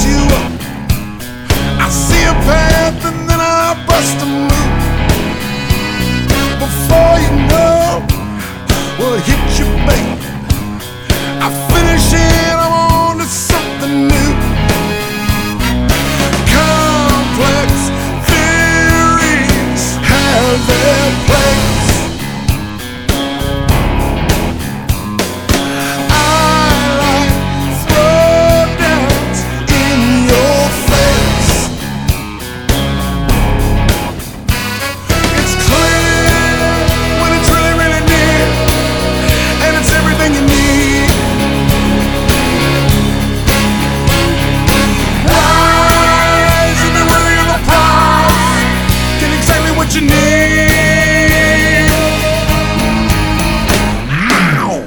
you up. I see a path and then I bust a move. Before you know what hit you, babe, I finish it, I'm on to something new. Complex theories have their place. What you need. Ow.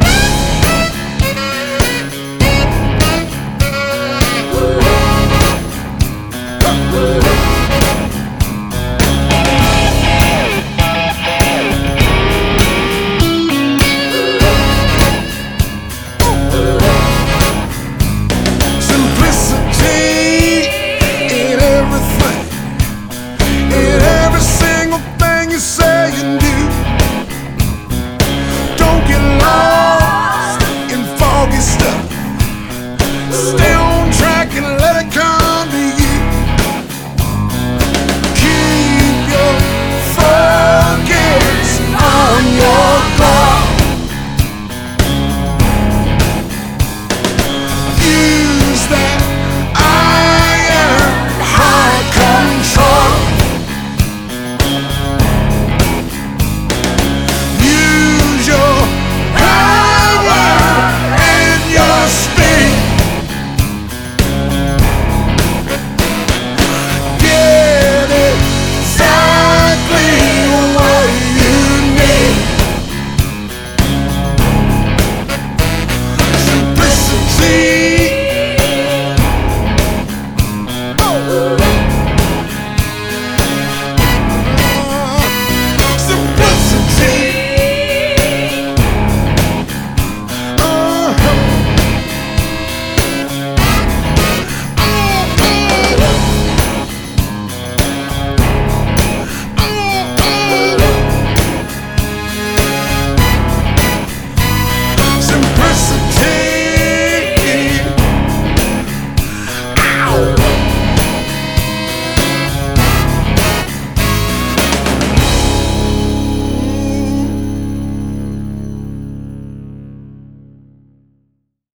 Simplicity in everything, in every single thing you say and do. Don't get lost in foggy stuff. Stay on track and let it come.